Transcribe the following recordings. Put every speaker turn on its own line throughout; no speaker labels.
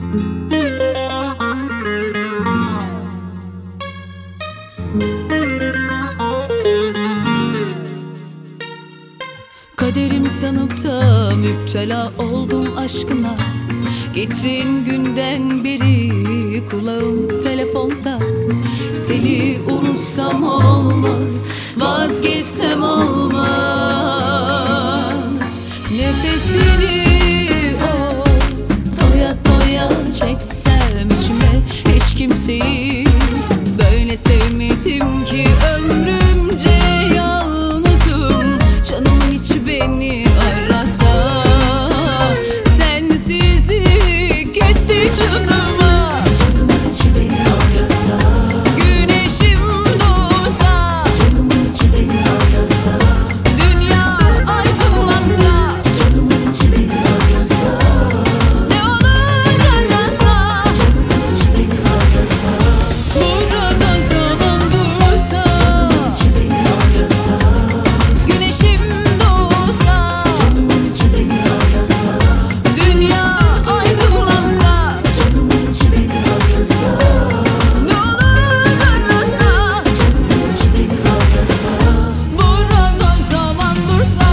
Kaderim sanıp da müptela oldum aşkına. Gittiğin günden beri kulağım telefonda. Seni unutsam olmaz, vazgeçsem olmaz. Nefesini doya doya çeksem içime, hiç kimseyi böyle sevmedim ki. Ömrümce yalnızım, canımın içi beni arasa. Sensizlik etti canıma.
Canımın içi beni arasa.
Güneşim doğsa,
Canımın içi beni arasa.
dünya aydınlansa,
Canımın içi beni arasa.
ne olur arasa.
Canımın içi beni arasa.
Burada zaman dursa,
Canımın içi beni arasa.
güneşim doğsa,
Canımın içi beni arasa.
dünya aydınlansa,
Canımın içi beni arasa.
ne olur arasa.
Canımın içi beni arasa.
Burada zaman dursa.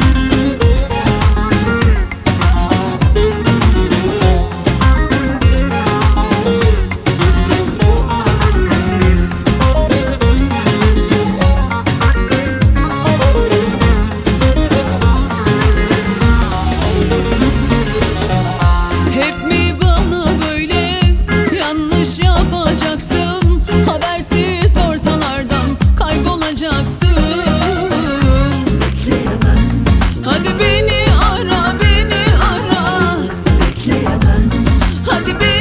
Hep mi bana böyle yanlış yapacaksın? Habersiz ortalardan kaybolacaksın.
Bekleyemem,
Hadi beni ara, beni ara.
bekleyemem.
Hadi beni